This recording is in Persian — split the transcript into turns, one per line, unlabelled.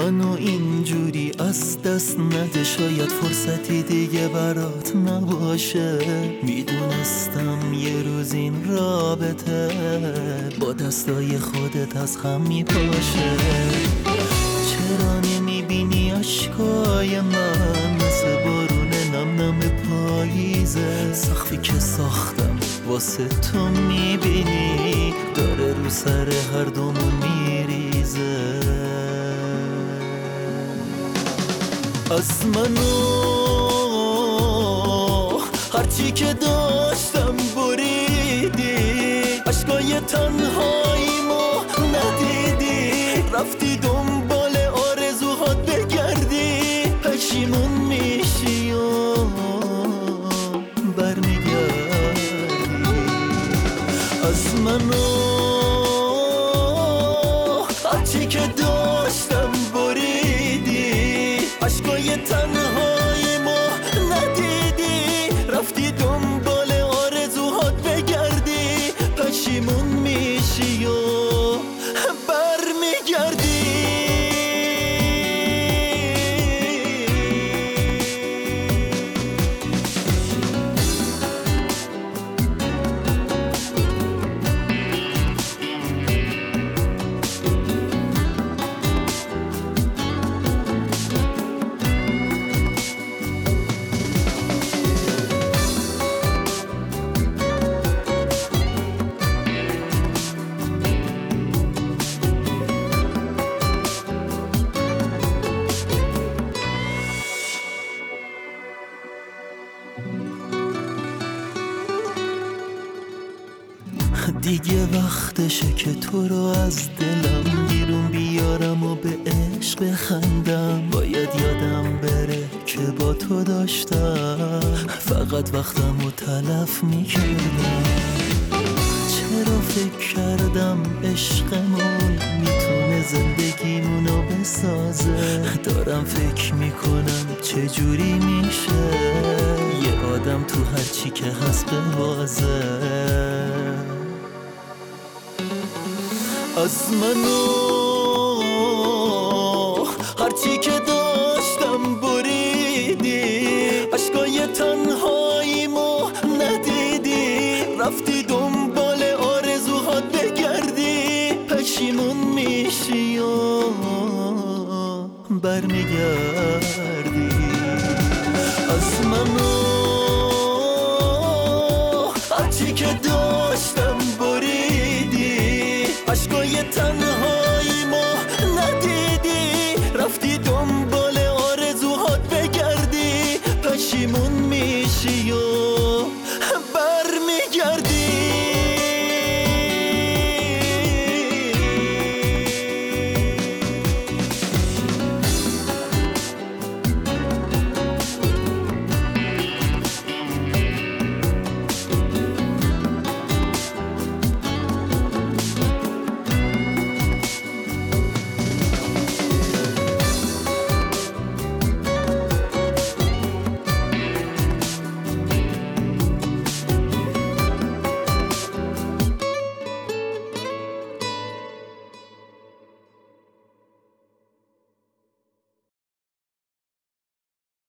منو اینجوری از دست نده، شاید فرصتی دیگه برات نباشه. میدونستم یه روز این رابطه با دستای خودت از هم میپاشه. چرا نمیبینی عشقای من مثل بارون نم نم پاییزه؟ سقفی که ساختم واسه تو میبینی داره رو سر هر دومون میریزه. از منو هرچی که داشتم بریدی، عشقای تنهاییمو ندیدی، رفتی دنبال آرزوهات بگردی، پشیمون میشی و برمیگردی. از منو هرچی که داشتم بریدی، عشقای تنهاییمو ندیدی، رفتی دنبال آرزوهات بگردی، پشیمون میشی و برمیگردی. دیگه وقتشه که تو رو از دلم بیرون بیارم و به عشق بخندم. باید یادم بره که با تو داشتم فقط وقتم رو تلف میکردم. چرا فکر کردم عشقمون میتونه زندگیمونو بسازه؟ دارم فکر میکنم چجوری میشه یه آدم تو هرچی که هست ببازه. از منو هرچی که داشتم بریدی، عشقای تنهاییمو ندیدی، رفتی دنبال آرزوهات بگردی، پشیمون میشی و برمیگردی. از منو هرچی که